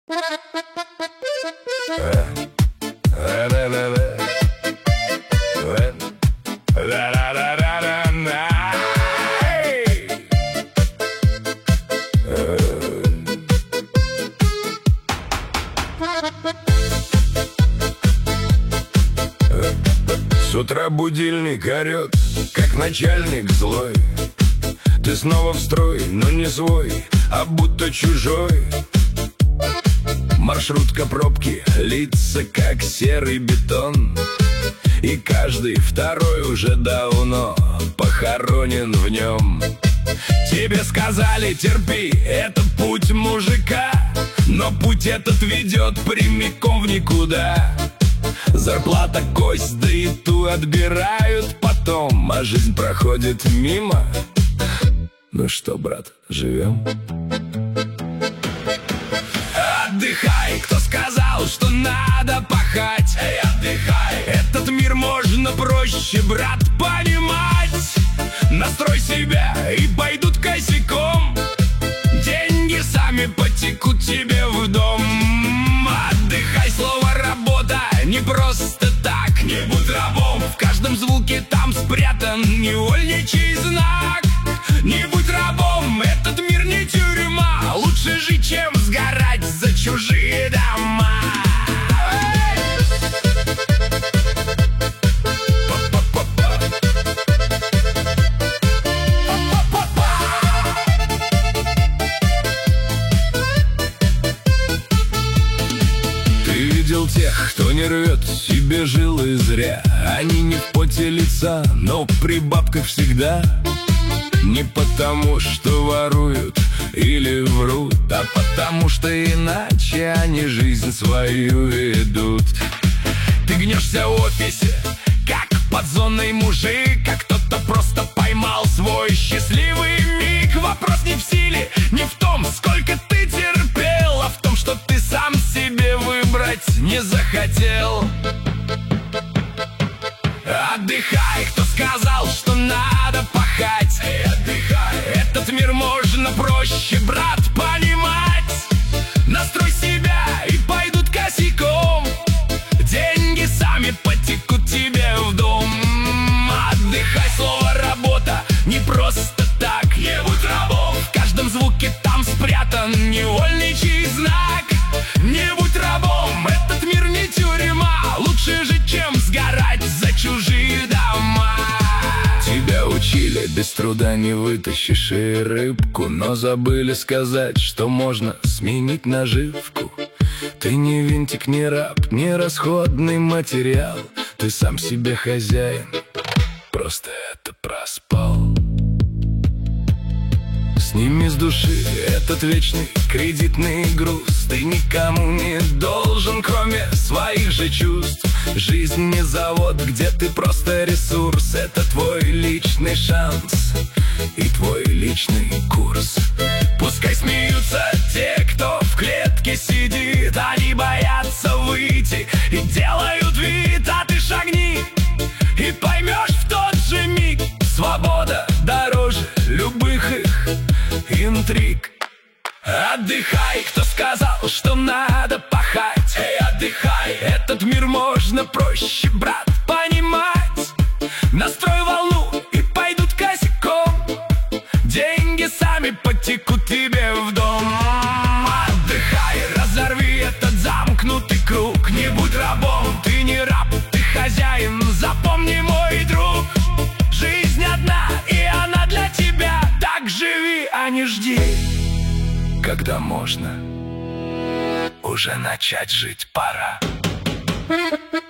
С утра будильник орет, как начальник злой. Ты снова в строй, но не свой, а будто чужой. Маршрутка пробки, лица как серый бетон. И каждый второй уже давно похоронен в нем. Тебе сказали, терпи, это путь мужика, но путь этот ведет прямиком в никуда. Зарплата кость, да и ту отбирают потом, а жизнь проходит мимо. Ну что, брат, живем? Отдыхай, кто сказал, что надо пахать? Эй, отдыхай, этот мир можно проще, брат, понимать. Настрой себя и пойдут косяком. Деньги сами потекут тебе в дом. Отдыхай, слово работа не просто так. Не будь рабом, в каждом звуке там спрятан невольничий знак. Не будь рабом, этот мир не тюрьма. Лучше жить, чем сгорать за чужие дома. Ты видел тех, кто не рвет себе жилы зря. Они не в поте лица, но при бабках всегда. Не потому, что воруют или врут, а потому, что иначе они жизнь свою ведут. Ты гнешься в офисе, как подзонный мужик, а кто-то просто поймал свой счастливый миг. Вопрос не в силе, не в том, сколько ты терпел, а в том, что ты сам себе выбрать не захотел. Отдыхай, кто сказал, что надо пахать? Эй, отдыхай, этот мир можно проще, брат, понимать. Настрой себя и пойдут косяком. Деньги сами потекут тебе в дом. Отдыхай, слово работа не просто так. Не будь рабом, в каждом звуке там спрятан невольничий знак. Не будь рабом, этот мир не тюрьма. Лучше жить, чем сгорать за чужие дома. Тебя учили, без труда не вытащишь и рыбку, но забыли сказать, что можно сменить наживку. Ты не винтик, не раб, не расходный материал. Ты сам себе хозяин, просто это проспал. Сними с души этот вечный кредитный груз. Ты никому не должен, кроме своих же чувств. Жизнь не завод, где ты просто ресурс. Это твой личный шанс и твой личный курс. Пускай смеются те, кто в клетке сидит. Они боятся выйти и делают вид. А ты шагни и поймешь в тот же миг: свобода дороже любых их интриг. Отдыхай, кто сказал, что надо пахать? Эй, отдыхай, этот мир можно проще, брат, понимать. Настрой волну и пойдут косяком. Деньги сами потекут тебе в дом. Отдыхай, разорви этот замкнутый круг. Не будь рабом, ты не раб, ты хозяин. Запомни, мой друг, жизнь одна, и она для тебя. Так живи, а не жди, когда можно уже начать жить пора.